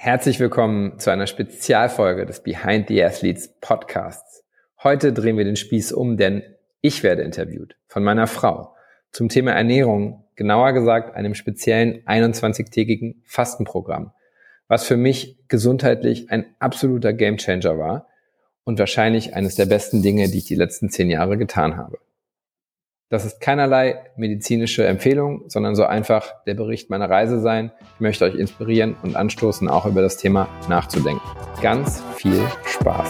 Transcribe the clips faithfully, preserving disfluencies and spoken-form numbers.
Herzlich willkommen zu einer Spezialfolge des Behind the Athletes Podcasts. Heute drehen wir den Spieß um, denn ich werde interviewt von meiner Frau zum Thema Ernährung, genauer gesagt einem speziellen einundzwanzigtägigen Fastenprogramm, was für mich gesundheitlich ein absoluter Gamechanger war und wahrscheinlich eines der besten Dinge, die ich die letzten zehn Jahre getan habe. Das ist keinerlei medizinische Empfehlung, sondern so einfach der Bericht meiner Reise sein. Ich möchte euch inspirieren und anstoßen, auch über das Thema nachzudenken. Ganz viel Spaß!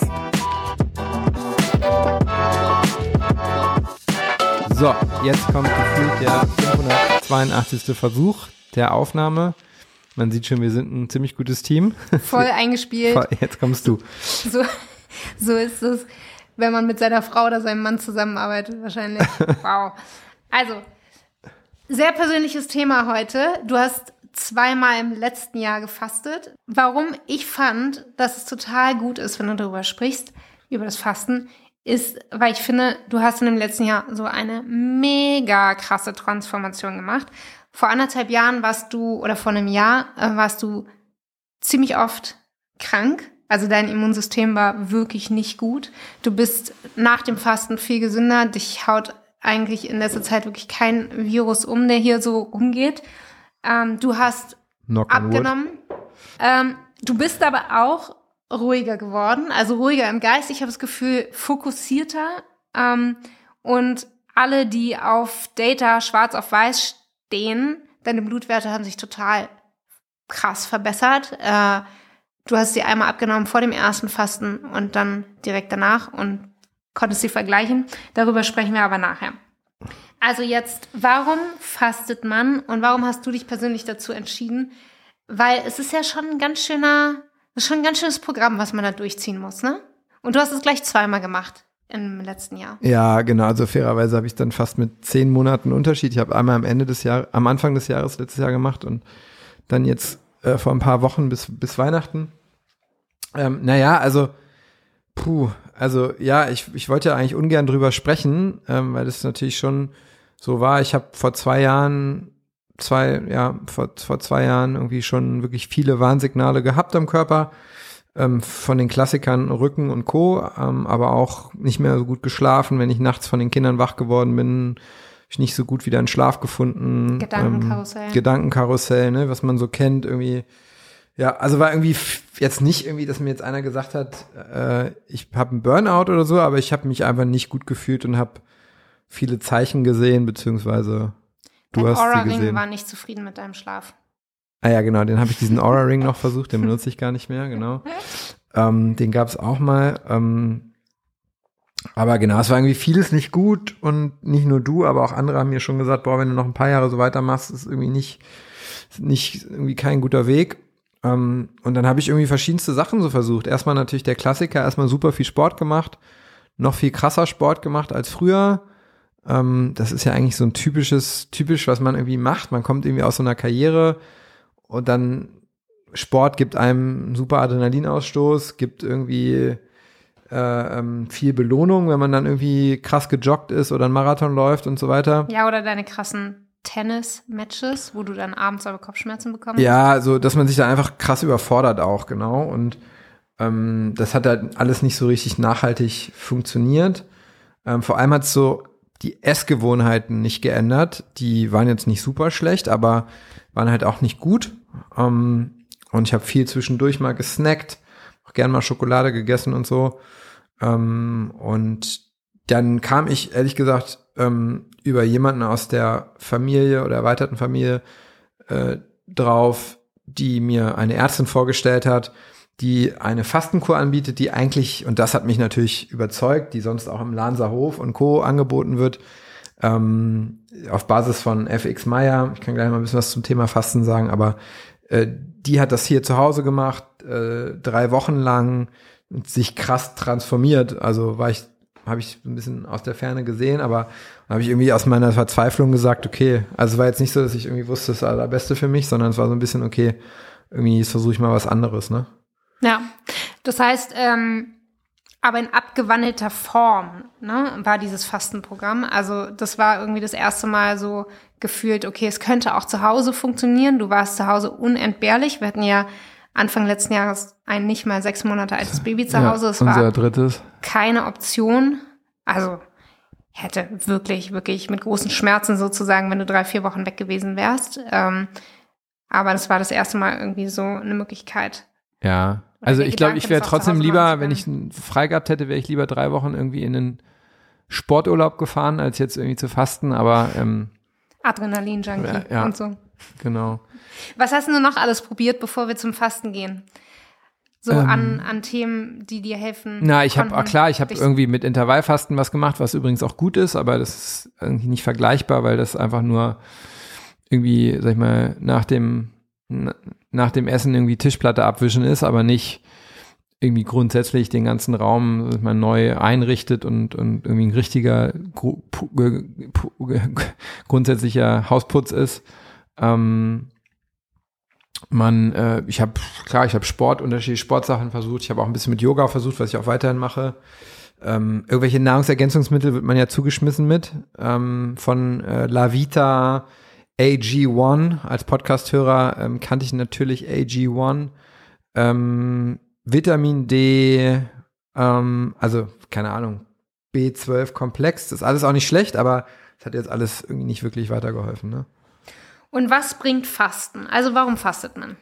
So, jetzt kommt gefühlt der fünfhundertzweiundachtzigste Versuch der Aufnahme. Man sieht schon, wir sind ein ziemlich gutes Team. Voll eingespielt. Jetzt kommst du. So, so ist es, wenn man mit seiner Frau oder seinem Mann zusammenarbeitet, wahrscheinlich. Wow. Also, sehr persönliches Thema heute. Du hast zweimal im letzten Jahr gefastet. Warum ich fand, dass es total gut ist, wenn du darüber sprichst, über das Fasten, ist, weil ich finde, du hast in dem letzten Jahr so eine mega krasse Transformation gemacht. Vor anderthalb Jahren warst du, oder vor einem Jahr, äh, warst du ziemlich oft krank. Also dein Immunsystem war wirklich nicht gut. Du bist nach dem Fasten viel gesünder. Dich haut eigentlich in letzter Zeit wirklich kein Virus um, der hier so rumgeht. Ähm, du hast Knock on abgenommen. Ähm, du bist aber auch ruhiger geworden, also ruhiger im Geist. Ich habe das Gefühl, fokussierter. Ähm, und alle, die auf Data schwarz auf weiß stehen, deine Blutwerte haben sich total krass verbessert. Äh, Du hast sie einmal abgenommen vor dem ersten Fasten und dann direkt danach und konntest sie vergleichen. Darüber sprechen wir aber nachher. Also jetzt, warum fastet man und warum hast du dich persönlich dazu entschieden? Weil es ist ja schon ein ganz schöner, das ist schon ein ganz schönes Programm, was man da durchziehen muss, ne? Und du hast es gleich zweimal gemacht im letzten Jahr. Ja, genau. Also fairerweise habe ich dann fast mit zehn Monaten Unterschied. Ich habe einmal am Ende des Jahres, am Anfang des Jahres letztes Jahr gemacht und dann jetzt äh, vor ein paar Wochen bis bis Weihnachten. Ähm, naja, also, puh, also ja, ich, ich wollte ja eigentlich ungern drüber sprechen, ähm, weil das natürlich schon so war. Ich habe vor zwei Jahren, zwei, ja, vor, vor zwei Jahren irgendwie schon wirklich viele Warnsignale gehabt am Körper, ähm, von den Klassikern Rücken und Co., ähm, aber auch nicht mehr so gut geschlafen, wenn ich nachts von den Kindern wach geworden bin, hab ich nicht so gut wieder in Schlaf gefunden. Gedankenkarussell. Ähm, Gedankenkarussell, ne, was man so kennt, irgendwie. Ja, also war irgendwie jetzt nicht irgendwie, dass mir jetzt einer gesagt hat, äh, ich habe einen Burnout oder so, aber ich habe mich einfach nicht gut gefühlt und habe viele Zeichen gesehen, beziehungsweise du Dein hast sie Aura-Ring gesehen. war nicht zufrieden mit deinem Schlaf. Ah ja, genau, den habe ich diesen Aura-Ring noch versucht, den benutze ich gar nicht mehr, genau. ähm, den gab es auch mal. Ähm, aber genau, es war irgendwie vieles nicht gut und nicht nur du, aber auch andere haben mir schon gesagt, boah, wenn du noch ein paar Jahre so weitermachst, ist irgendwie nicht, nicht irgendwie kein guter Weg. Um, und dann habe ich irgendwie verschiedenste Sachen so versucht. Erstmal natürlich der Klassiker, erstmal super viel Sport gemacht, noch viel krasser Sport gemacht als früher. Um, das ist ja eigentlich so ein typisches, typisch, was man irgendwie macht. Man kommt irgendwie aus so einer Karriere und dann Sport gibt einem einen super Adrenalinausstoß, gibt irgendwie äh, ähm, viel Belohnung, wenn man dann irgendwie krass gejoggt ist oder einen Marathon läuft und so weiter. Ja, oder deine krassen Tennis-Matches, wo du dann abends aber Kopfschmerzen bekommst? Ja, so, dass man sich da einfach krass überfordert auch, genau. Und ähm, das hat halt alles nicht so richtig nachhaltig funktioniert. Ähm, vor allem hat es so die Essgewohnheiten nicht geändert. Die waren jetzt nicht super schlecht, aber waren halt auch nicht gut. Ähm, und ich habe viel zwischendurch mal gesnackt, auch gern mal Schokolade gegessen und so. Ähm, und dann kam ich, ehrlich gesagt, ähm, über jemanden aus der Familie oder erweiterten Familie äh, drauf, die mir eine Ärztin vorgestellt hat, die eine Fastenkur anbietet, die eigentlich, und das hat mich natürlich überzeugt, die sonst auch im Lanser Hof und Co. angeboten wird, ähm, auf Basis von F X Meyer. Ich kann gleich mal ein bisschen was zum Thema Fasten sagen, aber äh, die hat das hier zu Hause gemacht, äh, drei Wochen lang, und sich krass transformiert. Also war ich habe ich ein bisschen aus der Ferne gesehen, aber habe ich irgendwie aus meiner Verzweiflung gesagt, okay, also es war jetzt nicht so, dass ich irgendwie wusste, das ist das Allerbeste für mich, sondern es war so ein bisschen, okay, irgendwie versuche ich mal was anderes, ne? Ja, das heißt, ähm, aber in abgewandelter Form, ne, war dieses Fastenprogramm. Also das war irgendwie das erste Mal so gefühlt, okay, es könnte auch zu Hause funktionieren. Du warst zu Hause unentbehrlich. Wir hatten ja Anfang letzten Jahres ein nicht mal sechs Monate altes Baby zu Hause. Ja, es unser war drittes. keine Option. Also hätte wirklich, wirklich mit großen Schmerzen sozusagen, wenn du drei, vier Wochen weg gewesen wärst. Ähm, aber das war das erste Mal irgendwie so eine Möglichkeit. Ja, Oder also der ich glaube, Gedanke, ich wäre das auch zu trotzdem Hause lieber, machen zu wenn ich einen frei gehabt hätte, wäre ich lieber drei Wochen irgendwie in einen Sporturlaub gefahren, als jetzt irgendwie zu fasten, aber ähm, Adrenalin-Junkie Ja, ja. und so. genau. Was hast du noch alles probiert, bevor wir zum Fasten gehen? So Ähm, an, an Themen, die dir helfen? Na, ich habe, konnten, klar, ich habe dich- irgendwie mit Intervallfasten was gemacht, was übrigens auch gut ist, aber das ist irgendwie nicht vergleichbar, weil das einfach nur irgendwie, sag ich mal, nach dem, na- nach dem Essen irgendwie Tischplatte abwischen ist, aber nicht irgendwie grundsätzlich den ganzen Raum, sag ich mal, neu einrichtet und, und irgendwie ein richtiger gru- pu- ge- pu- ge- grundsätzlicher Hausputz ist. Ähm, Man, äh, ich habe, klar, ich habe Sport, unterschiedliche Sportsachen versucht. Ich habe auch ein bisschen mit Yoga versucht, was ich auch weiterhin mache. Ähm, irgendwelche Nahrungsergänzungsmittel wird man ja zugeschmissen mit. Ähm, von äh, La Vita A G eins. Als Podcast-Hörer ähm, kannte ich natürlich A G eins. Ähm, Vitamin D, ähm, also, keine Ahnung, B zwölf Komplex. Das ist alles auch nicht schlecht, aber es hat jetzt alles irgendwie nicht wirklich weitergeholfen, ne? Und was bringt Fasten? Also warum fastet man?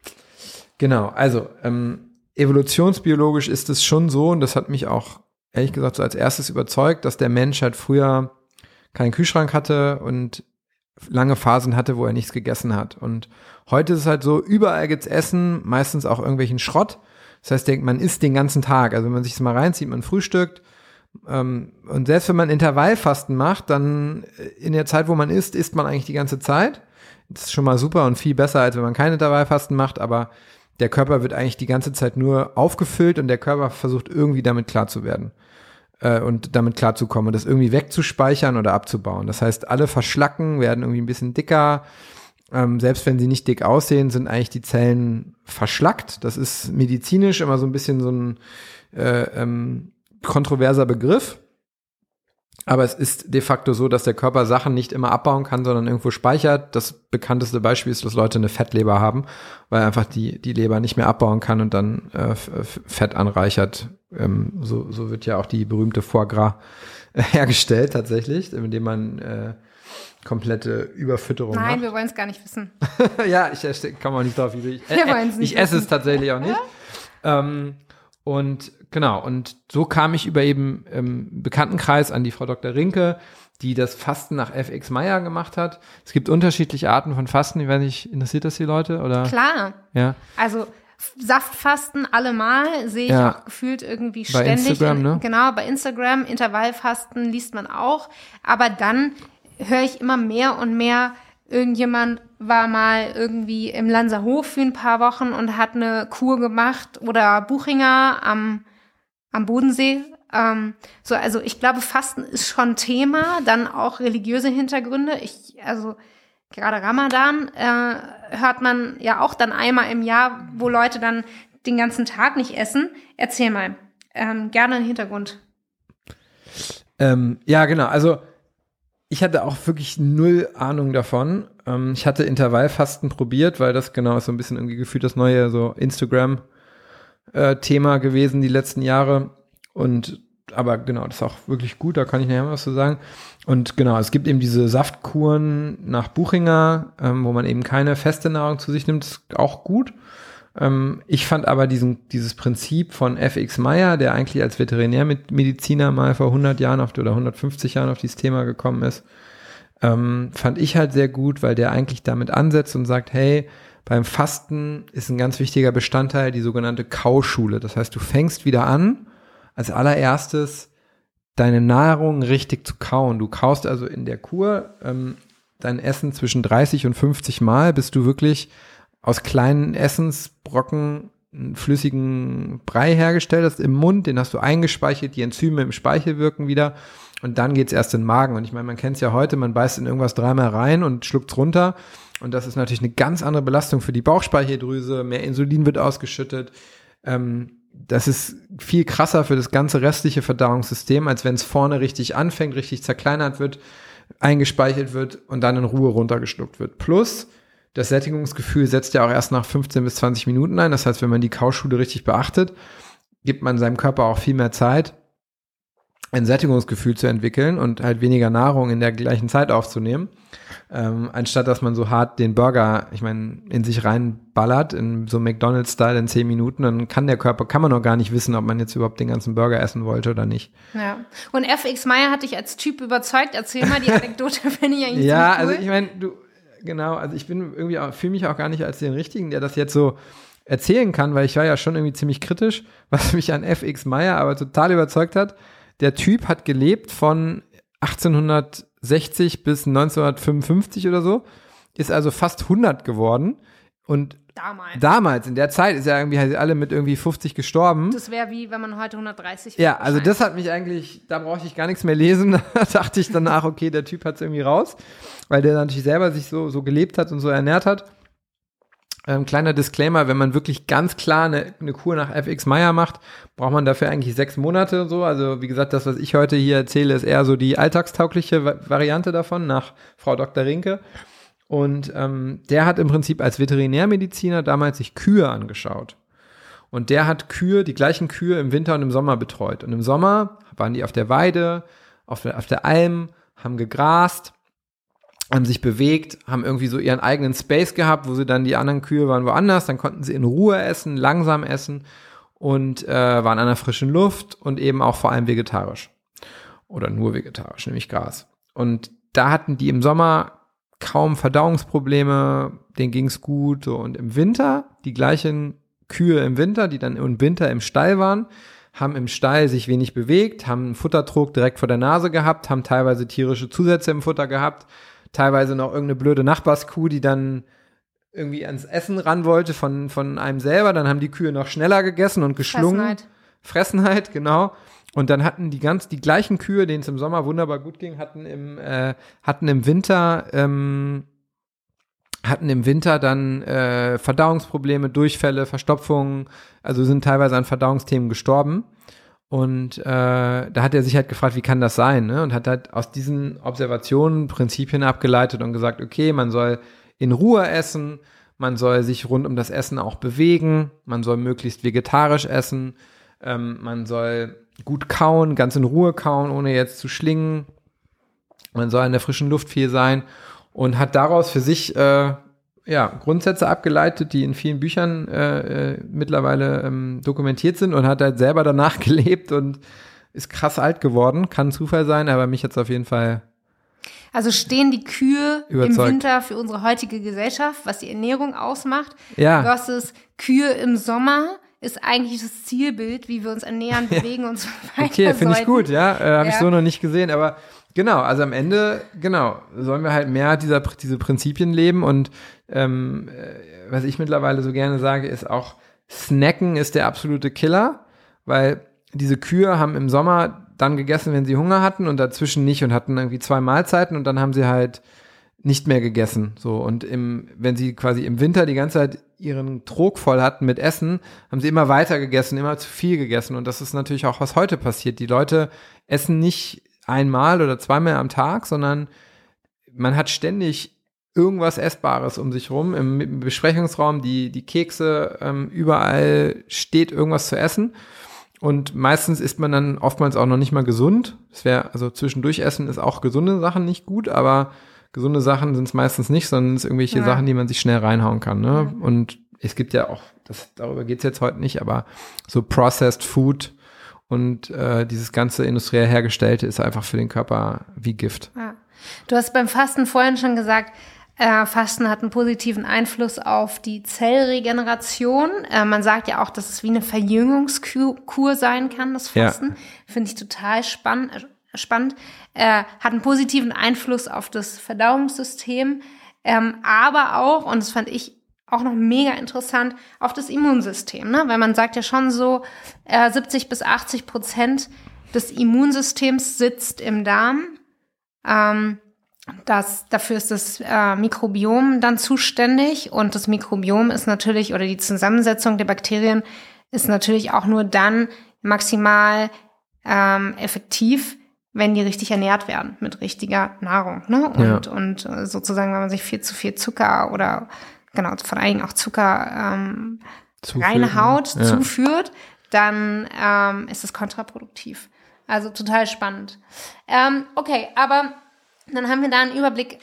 Genau, also ähm, evolutionsbiologisch ist es schon so, und das hat mich auch ehrlich gesagt so als erstes überzeugt, dass der Mensch halt früher keinen Kühlschrank hatte und lange Phasen hatte, wo er nichts gegessen hat. Und heute ist es halt so, überall gibt's Essen, meistens auch irgendwelchen Schrott. Das heißt, denkt, man isst den ganzen Tag. Also wenn man sich das mal reinzieht, man frühstückt, ähm, und selbst wenn man Intervallfasten macht, dann in der Zeit, wo man isst, isst man eigentlich die ganze Zeit. Das ist schon mal super und viel besser, als wenn man kein Intervallfasten macht, aber der Körper wird eigentlich die ganze Zeit nur aufgefüllt und der Körper versucht irgendwie damit klar zu werden äh, und damit klarzukommen und das irgendwie wegzuspeichern oder abzubauen. Das heißt, alle verschlacken, werden irgendwie ein bisschen dicker. Ähm, selbst wenn sie nicht dick aussehen, sind eigentlich die Zellen verschlackt. Das ist medizinisch immer so ein bisschen so ein äh, ähm, kontroverser Begriff. Aber es ist de facto so, dass der Körper Sachen nicht immer abbauen kann, sondern irgendwo speichert. Das bekannteste Beispiel ist, dass Leute eine Fettleber haben, weil einfach die die Leber nicht mehr abbauen kann und dann äh, Fett anreichert. Ähm, so, so wird ja auch die berühmte Foie Gras äh, hergestellt tatsächlich, indem man äh, komplette Überfütterung Nein, macht. wir wollen es gar nicht wissen. Ja, ich komme auch nicht drauf, wie ich, äh, Wir wollen's nicht ich esse wissen. es tatsächlich auch nicht. Ähm, und genau, und so kam ich über eben im Bekanntenkreis an die Frau Doktor Rinke, die das Fasten nach F X Meyer gemacht hat. Es gibt unterschiedliche Arten von Fasten. Ich weiß nicht, interessiert das die Leute? Oder? Klar. Ja. Also Saftfasten allemal sehe ich Ja. auch gefühlt irgendwie Bei ständig. Instagram, in, ne? Genau, bei Instagram. Intervallfasten liest man auch. Aber dann höre ich immer mehr und mehr, irgendjemand war mal irgendwie im Lanzerhof für ein paar Wochen und hat eine Kur gemacht oder Buchinger am, am Bodensee. Ähm, so, also ich glaube, Fasten ist schon Thema, dann auch religiöse Hintergründe. Ich, also gerade Ramadan äh, hört man ja auch dann einmal im Jahr, wo Leute dann den ganzen Tag nicht essen. Erzähl mal, ähm, gerne einen Hintergrund. Ähm, ja, genau. Also ich hatte auch wirklich null Ahnung davon. Ähm, ich hatte Intervallfasten probiert, weil das genau ist so ein bisschen irgendwie gefühlt das neue so Instagram-Thema gewesen die letzten Jahre. Und aber genau, das ist auch wirklich gut, da kann ich nachher mal was zu sagen. Und genau, es gibt eben diese Saftkuren nach Buchinger, ähm, wo man eben keine feste Nahrung zu sich nimmt, das ist auch gut. Ähm, ich fand aber diesen, dieses Prinzip von F X Meyer, der eigentlich als Veterinärmediziner mal vor hundert Jahren auf, oder hundertfünfzig Jahren auf dieses Thema gekommen ist, ähm, fand ich halt sehr gut, weil der eigentlich damit ansetzt und sagt, hey, beim Fasten ist ein ganz wichtiger Bestandteil die sogenannte Kauschule. Das heißt, du fängst wieder an, als allererstes deine Nahrung richtig zu kauen. Du kaust also in der Kur ähm, dein Essen zwischen dreißig und fünfzig Mal, bis du wirklich aus kleinen Essensbrocken einen flüssigen Brei hergestellt hast im Mund, den hast du eingespeichert, die Enzyme im Speichel wirken wieder und dann geht's erst in den Magen. Und ich meine, man kennt es ja heute, man beißt in irgendwas dreimal rein und schluckt's runter und das ist natürlich eine ganz andere Belastung für die Bauchspeicheldrüse, mehr Insulin wird ausgeschüttet. Ähm, das ist viel krasser für das ganze restliche Verdauungssystem, als wenn es vorne richtig anfängt, richtig zerkleinert wird, eingespeichert wird und dann in Ruhe runtergeschluckt wird. Plus, das Sättigungsgefühl setzt ja auch erst nach fünfzehn bis zwanzig Minuten ein. Das heißt, wenn man die Kauschule richtig beachtet, gibt man seinem Körper auch viel mehr Zeit, ein Sättigungsgefühl zu entwickeln und halt weniger Nahrung in der gleichen Zeit aufzunehmen, ähm, anstatt dass man so hart den Burger, ich meine, in sich reinballert, in so McDonald's-Style in zehn Minuten, dann kann der Körper, kann man noch gar nicht wissen, ob man jetzt überhaupt den ganzen Burger essen wollte oder nicht. Ja. Und F X Meyer hat dich als Typ überzeugt. Erzähl mal die Anekdote, finde ich eigentlich ja, ziemlich cool. Also ich meine, du, genau, also ich bin irgendwie auch, fühle mich auch gar nicht als den Richtigen, der das jetzt so erzählen kann, weil ich war ja schon irgendwie ziemlich kritisch, was mich an F X Meyer aber total überzeugt hat. Der Typ hat gelebt von achtzehnhundertsechzig bis neunzehnhundertfünfundfünfzig oder so, ist also fast hundert geworden und damals, damals in der Zeit ist ja irgendwie halt alle mit irgendwie fünfzig gestorben. Das wäre wie, wenn man heute hundertdreißig Ja, also das hat mich eigentlich, da brauchte ich gar nichts mehr lesen, da dachte ich danach, okay, der Typ hat es irgendwie raus, weil der natürlich selber sich so, so gelebt hat und so ernährt hat. Ähm, kleiner Disclaimer, wenn man wirklich ganz klar eine, eine Kur nach F X Meyer macht, braucht man dafür eigentlich sechs Monate und so. Also wie gesagt, das, was ich heute hier erzähle, ist eher so die alltagstaugliche Va- Variante davon, nach Frau Doktor Rinke. Und ähm, der hat im Prinzip als Veterinärmediziner damals sich Kühe angeschaut. Und der hat Kühe, die gleichen Kühe im Winter und im Sommer betreut. Und im Sommer waren die auf der Weide, auf der, auf der Alm, haben gegrast, haben sich bewegt, haben irgendwie so ihren eigenen Space gehabt, wo sie dann, die anderen Kühe waren woanders, dann konnten sie in Ruhe essen, langsam essen und äh, waren an der frischen Luft und eben auch vor allem vegetarisch. Oder nur vegetarisch, nämlich Gras. Und da hatten die im Sommer kaum Verdauungsprobleme, denen ging's gut. So. Und im Winter, die gleichen Kühe im Winter, die dann im Winter im Stall waren, haben im Stall sich wenig bewegt, haben einen Futtertrog direkt vor der Nase gehabt, haben teilweise tierische Zusätze im Futter gehabt, teilweise noch irgendeine blöde Nachbarskuh, die dann irgendwie ans Essen ran wollte von, von einem selber. Dann haben die Kühe noch schneller gegessen und geschlungen. Fressenheit. Fressenheit, genau. Und dann hatten die ganz, die gleichen Kühe, denen es im Sommer wunderbar gut ging, hatten im, äh, hatten im Winter, ähm, hatten im Winter dann äh, Verdauungsprobleme, Durchfälle, Verstopfungen, also sind teilweise an Verdauungsthemen gestorben. Und äh, da hat er sich halt gefragt, wie kann das sein, ne? Und hat halt aus diesen Observationen Prinzipien abgeleitet und gesagt, okay, man soll in Ruhe essen, man soll sich rund um das Essen auch bewegen, man soll möglichst vegetarisch essen, ähm, man soll gut kauen, ganz in Ruhe kauen, ohne jetzt zu schlingen, man soll in der frischen Luft viel sein und hat daraus für sich äh, ja, Grundsätze abgeleitet, die in vielen Büchern äh, äh, mittlerweile ähm, dokumentiert sind und hat halt selber danach gelebt und ist krass alt geworden. Kann Zufall sein, aber mich hat's auf jeden Fall Also stehen die Kühe überzeugt. Im Winter für unsere heutige Gesellschaft, was die Ernährung ausmacht, Ja. versus Kühe im Sommer ist eigentlich das Zielbild, wie wir uns ernähren, bewegen und so weiter. Okay, finde ich sollten. gut, ja. Äh, Habe Ja. ich so noch nicht gesehen, aber genau, also am Ende, genau, sollen wir halt mehr dieser diese Prinzipien leben und ähm, äh, was ich mittlerweile so gerne sage, ist auch, Snacken ist der absolute Killer, weil diese Kühe haben im Sommer dann gegessen, wenn sie Hunger hatten und dazwischen nicht und hatten irgendwie zwei Mahlzeiten und dann haben sie halt nicht mehr gegessen, so. Und im, wenn sie quasi im Winter die ganze Zeit ihren Trog voll hatten mit Essen, haben sie immer weiter gegessen, immer zu viel gegessen und das ist natürlich auch, was heute passiert. Die Leute essen nicht einmal oder zweimal am Tag, sondern man hat ständig irgendwas Essbares um sich rum. Im, im Besprechungsraum, die, die Kekse, ähm, überall steht irgendwas zu essen. Und meistens isst man dann oftmals auch noch nicht mal gesund. Das wäre, also zwischendurch essen ist auch gesunde Sachen nicht gut, aber gesunde Sachen sind es meistens nicht, sondern es sind irgendwelche Ja. Sachen, die man sich schnell reinhauen kann. Ne? Mhm. Und es gibt ja auch, das, darüber geht's jetzt heute nicht, aber so Processed Food und äh, dieses ganze industriell hergestellte ist einfach für den Körper wie Gift. Ja. Du hast beim Fasten vorhin schon gesagt, äh, Fasten hat einen positiven Einfluss auf die Zellregeneration. Äh, man sagt ja auch, dass es wie eine Verjüngungskur sein kann, das Fasten. Ja. Finde ich total spann- äh, spannend. Äh, hat einen positiven Einfluss auf das Verdauungssystem, ähm, aber auch, und das fand ich auch noch mega interessant, auf das Immunsystem, ne? Weil man sagt ja schon so, äh, siebzig bis achtzig Prozent des Immunsystems sitzt im Darm. Ähm, das, dafür ist das äh, Mikrobiom dann zuständig und das Mikrobiom ist natürlich, oder die Zusammensetzung der Bakterien ist natürlich auch nur dann maximal ähm, effektiv, wenn die richtig ernährt werden mit richtiger Nahrung, ne? Und, Ja. und sozusagen, wenn man sich viel zu viel Zucker oder genau, vor allen Dingen auch Zucker ähm, Zuführen, reinhaut, ja. zuführt, dann ähm, ist es kontraproduktiv. Also total spannend. Ähm, okay, aber dann haben wir da einen Überblick,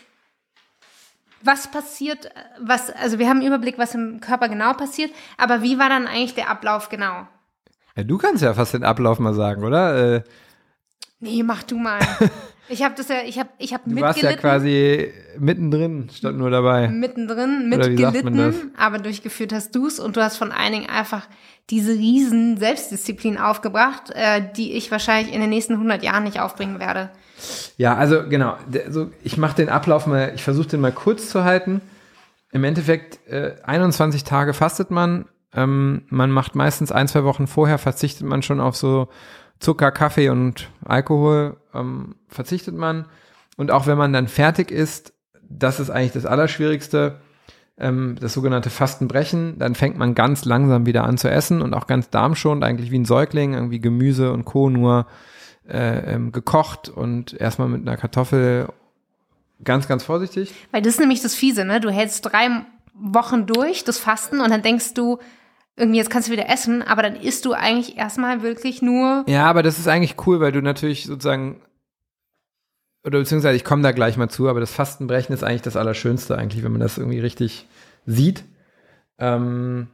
was passiert, was, also wir haben einen Überblick, was im Körper genau passiert, aber wie war dann eigentlich der Ablauf genau? Ja, du kannst ja fast den Ablauf mal sagen, oder? Äh, Nee, mach du mal. Ich habe das ja, ich habe ich hab du warst mitgelitten. ja quasi mittendrin, statt nur dabei. Mittendrin, Oder wie sagt man mitgelitten, aber durchgeführt hast du's und du hast von allen Dingen einfach diese riesen Selbstdisziplin aufgebracht, äh, die ich wahrscheinlich in den nächsten hundert Jahren nicht aufbringen werde. Ja, also genau, der, so, ich mache den Ablauf mal, ich versuche den mal kurz zu halten. Im Endeffekt äh, einundzwanzig Tage fastet man, ähm, man macht meistens ein, zwei Wochen vorher, verzichtet man schon auf so Zucker, Kaffee und Alkohol, ähm, verzichtet man. Und auch wenn man dann fertig ist, das ist eigentlich das Allerschwierigste, ähm, das sogenannte Fastenbrechen, dann fängt man ganz langsam wieder an zu essen und auch ganz darmschonend, eigentlich wie ein Säugling, irgendwie Gemüse und Co. nur äh, ähm, gekocht und erstmal mit einer Kartoffel ganz, ganz vorsichtig. Weil das ist nämlich das Fiese, ne? Du hältst drei Wochen durch, das Fasten, und dann denkst du, irgendwie jetzt kannst du wieder essen, aber dann isst du eigentlich erstmal wirklich nur. Ja, aber das ist eigentlich cool, weil du natürlich sozusagen, oder beziehungsweise ich komme da gleich mal zu, aber das Fastenbrechen ist eigentlich das Allerschönste eigentlich, wenn man das irgendwie richtig sieht. Ähm,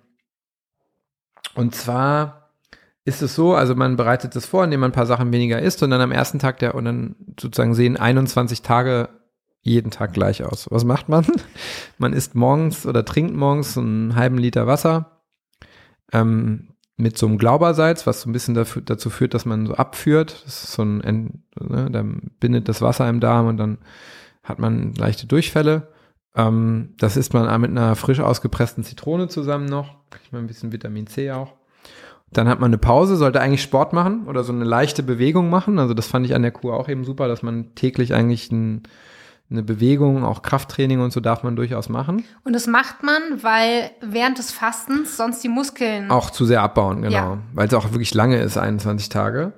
und zwar ist es so, also man bereitet das vor, indem man ein paar Sachen weniger isst und dann am ersten Tag der, und dann sozusagen sehen einundzwanzig Tage jeden Tag gleich aus. Was macht man? Man isst morgens oder trinkt morgens so einen halben Liter Wasser, Ähm, mit so einem Glaubersalz, was so ein bisschen dafür, dazu führt, dass man so abführt. Das ist so ein, ne, dann bindet das Wasser im Darm und dann hat man leichte Durchfälle. Ähm, das isst man mit einer frisch ausgepressten Zitrone zusammen noch. Kriegt man ein bisschen Vitamin C auch. Dann hat man eine Pause, sollte eigentlich Sport machen oder so eine leichte Bewegung machen. Also das fand ich an der Kur auch eben super, dass man täglich eigentlich ein eine Bewegung, auch Krafttraining und so darf man durchaus machen. Und das macht man, weil während des Fastens sonst die Muskeln auch zu sehr abbauen, genau. Ja. Weil es auch wirklich lange ist, einundzwanzig Tage.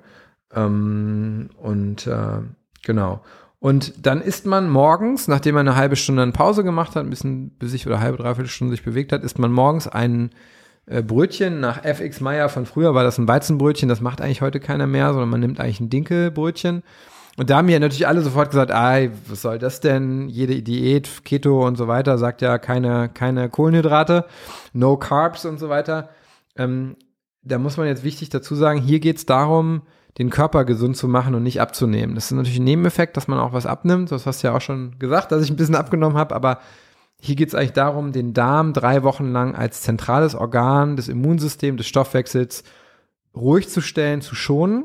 Ähm, und äh, genau. Und dann isst man morgens, nachdem man eine halbe Stunde eine Pause gemacht hat, ein bisschen sich oder halbe, dreiviertel Stunde sich bewegt hat, isst man morgens ein äh, Brötchen. Nach F X Meyer von früher war das ein Weizenbrötchen, das macht eigentlich heute keiner mehr, sondern man nimmt eigentlich ein Dinkelbrötchen. Und da haben ja natürlich alle sofort gesagt, ah, was soll das denn? Jede Diät, Keto und so weiter, sagt ja keine, keine Kohlenhydrate, no Carbs und so weiter. Ähm, da muss man jetzt wichtig dazu sagen, hier geht es darum, den Körper gesund zu machen und nicht abzunehmen. Das ist natürlich ein Nebeneffekt, dass man auch was abnimmt. Das hast du ja auch schon gesagt, dass ich ein bisschen abgenommen habe, aber hier geht es eigentlich darum, den Darm drei Wochen lang als zentrales Organ des Immunsystems, des Stoffwechsels ruhig zu stellen, zu schonen.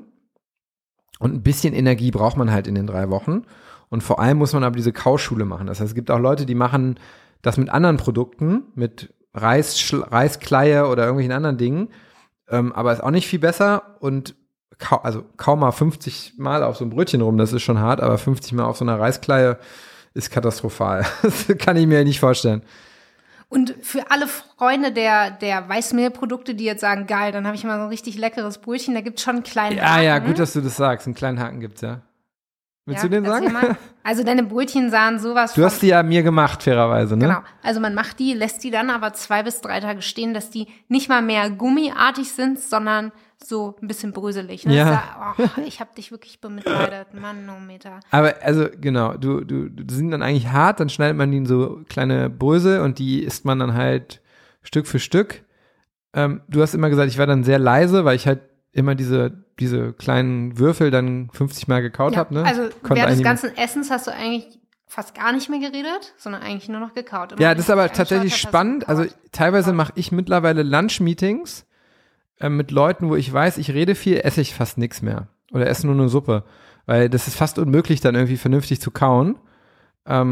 Und ein bisschen Energie braucht man halt in den drei Wochen. Und vor allem muss man aber diese Kauschule machen. Das heißt, es gibt auch Leute, die machen das mit anderen Produkten, mit Reis, Reiskleie oder irgendwelchen anderen Dingen. Ähm, aber ist auch nicht viel besser. Und kau- also kaum mal fünfzig Mal auf so ein Brötchen rum, das ist schon hart, aber fünfzig Mal auf so einer Reiskleie ist katastrophal. Das kann ich mir nicht vorstellen. Und für alle Freunde der, der Weißmehlprodukte, die jetzt sagen, geil, dann habe ich mal so ein richtig leckeres Brötchen, da gibt es schon einen kleinen Ja, Haken. ja, gut, dass du das sagst. Einen kleinen Haken gibt's, ja. Willst Ja, du den erzähl sagen? mal. Also deine Brötchen sahen sowas Du von, hast die ja mir gemacht, fairerweise, ne? genau. Also man macht die, lässt die dann aber zwei bis drei Tage stehen, dass die nicht mal mehr gummiartig sind, sondern so ein bisschen bröselig. Ne? Ja. Das sah, oh, ich habe dich wirklich bemitleidet, Manometer. Aber also genau, du, du, die sind dann eigentlich hart, dann schneidet man die in so kleine Brösel und die isst man dann halt Stück für Stück. Ähm, du hast immer gesagt, ich war dann sehr leise, weil ich halt immer diese, diese kleinen Würfel dann fünfzig Mal gekaut Ja, habe. Ne? also Konnte während des eigentlich- ganzen Essens hast du eigentlich fast gar nicht mehr geredet, sondern eigentlich nur noch gekaut. Immer Ja, wenn das ist ich aber dich angeschaut tatsächlich hab, hast du spannend. Also gekaut. teilweise mache ich mittlerweile Lunch-Meetings äh, mit Leuten, wo ich weiß, ich rede viel, esse ich fast nichts mehr. Oder esse nur eine Suppe. Weil das ist fast unmöglich, dann irgendwie vernünftig zu kauen.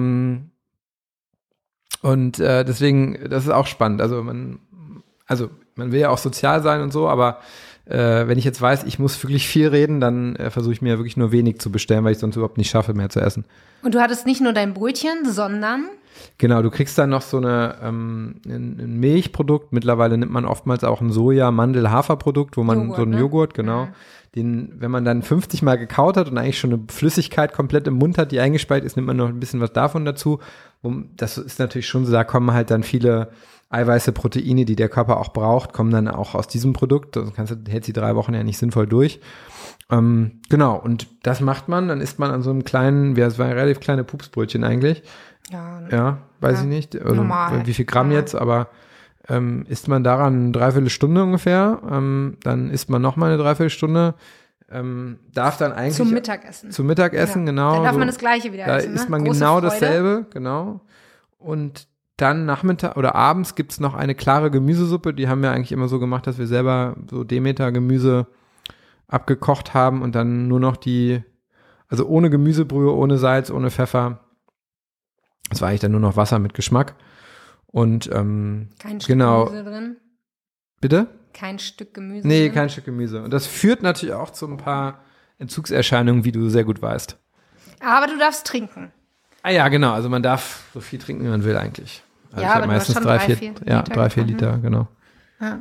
Ähm, und äh, deswegen, das ist auch spannend. Also man, also man will ja auch sozial sein und so, aber äh, wenn ich jetzt weiß, ich muss wirklich viel reden, dann äh, versuche ich mir wirklich nur wenig zu bestellen, weil ich sonst überhaupt nicht schaffe, mehr zu essen. Und du hattest nicht nur dein Brötchen, sondern? Genau, du kriegst dann noch so eine ähm, ein, ein Milchprodukt. Mittlerweile nimmt man oftmals auch ein Soja-, Mandel-, Haferprodukt, wo man Joghurt, so einen ne? Joghurt, genau, Mhm. den, wenn man dann fünfzig Mal gekaut hat und eigentlich schon eine Flüssigkeit komplett im Mund hat, die eingespeicht ist, nimmt man noch ein bisschen was davon dazu. Um, das ist natürlich schon so, da kommen halt dann viele Eiweiße, Proteine, die der Körper auch braucht, kommen dann auch aus diesem Produkt. Also kannst du, hältst die drei Wochen ja nicht sinnvoll durch. Ähm, genau, und das macht man, dann isst man an so einem kleinen, ja, es war ein relativ kleine Pupsbrötchen eigentlich. Ja, Ja, weiß Ja, ich nicht, also normal. wie viel Gramm Ja. jetzt, aber ähm, isst man daran eine Dreiviertelstunde ungefähr, ähm, dann isst man nochmal eine Dreiviertelstunde, ähm, darf dann eigentlich zum Mittagessen. zum Mittagessen, Ja. genau. Dann darf so, man das Gleiche wieder da essen, ne? isst man Große genau Freude. dasselbe, genau. Und dann Nachmittag oder abends gibt's noch eine klare Gemüsesuppe, die haben wir eigentlich immer so gemacht, dass wir selber so Demeter-Gemüse abgekocht haben und dann nur noch die, also ohne Gemüsebrühe, ohne Salz, ohne Pfeffer. Das war eigentlich dann nur noch Wasser mit Geschmack. Und ähm, Kein Stück genau. Gemüse drin. Bitte? Kein Stück Gemüse Nee, drin. kein Stück Gemüse. Und das führt natürlich auch zu ein paar Entzugserscheinungen, wie du sehr gut weißt. Aber du darfst trinken. Ah ja, genau. Also man darf so viel trinken, wie man will eigentlich. Also Ja, ich hab aber du hast meistens schon drei, drei, vier, vier ja, Liter drei, vier getrunken. Liter, genau. Ja.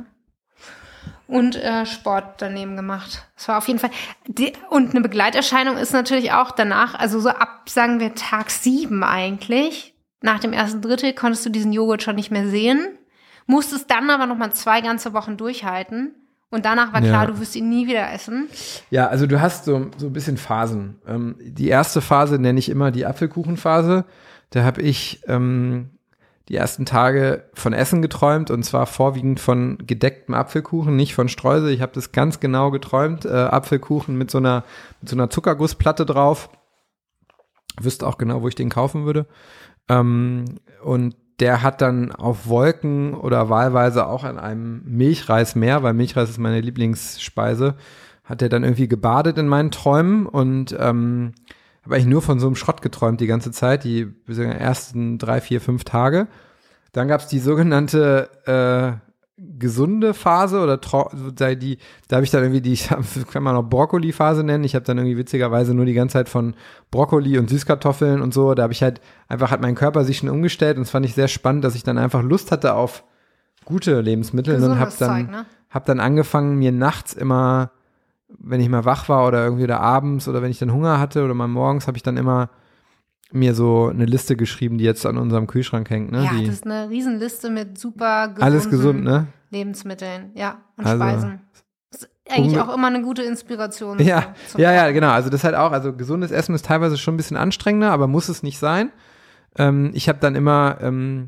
Und äh, Sport daneben gemacht. Das war auf jeden Fall. Die, und eine Begleiterscheinung ist natürlich auch danach, also so ab, sagen wir, Tag sieben eigentlich, nach dem ersten Drittel konntest du diesen Joghurt schon nicht mehr sehen, musstest dann aber nochmal zwei ganze Wochen durchhalten. Und danach war klar, Ja. du wirst ihn nie wieder essen. Ja, also du hast so, so ein bisschen Phasen. Ähm, die erste Phase nenne ich immer die Apfelkuchenphase. Da habe ich ähm, die ersten Tage von Essen geträumt und zwar vorwiegend von gedecktem Apfelkuchen, nicht von Streusel. Ich habe das ganz genau geträumt. Äh, Apfelkuchen mit so einer mit so einer Zuckergussplatte drauf. Wüsste auch genau, wo ich den kaufen würde. Ähm, und der hat dann auf Wolken oder wahlweise auch an einem Milchreismeer, weil Milchreis ist meine Lieblingsspeise, hat er dann irgendwie gebadet in meinen Träumen und ähm, habe eigentlich nur von so einem Schrott geträumt die ganze Zeit, die ersten drei, vier, fünf Tage. Dann gab es die sogenannte äh, gesunde Phase oder trau- die, da habe ich dann irgendwie die, kann man auch Brokkoli-Phase nennen. Ich habe dann irgendwie witzigerweise nur die ganze Zeit von Brokkoli und Süßkartoffeln und so. Da habe ich halt einfach, hat mein Körper sich schon umgestellt und das fand ich sehr spannend, dass ich dann einfach Lust hatte auf gute Lebensmittel und habe Gesundes dann, Zeug, ne? hab dann angefangen, mir nachts immer, wenn ich mal wach war oder irgendwie oder abends oder wenn ich dann Hunger hatte oder mal morgens, habe ich dann immer mir so eine Liste geschrieben, die jetzt an unserem Kühlschrank hängt. Ne? Ja, die, das ist eine Riesenliste mit super gesunden alles gesund, ne? Lebensmitteln, ja, und Also, Speisen. Das ist eigentlich unge- auch immer eine gute Inspiration. Ja, so zum ja, ja, Kochen. genau. Also das halt auch, also gesundes Essen ist teilweise schon ein bisschen anstrengender, aber muss es nicht sein. Ähm, ich habe dann immer ähm,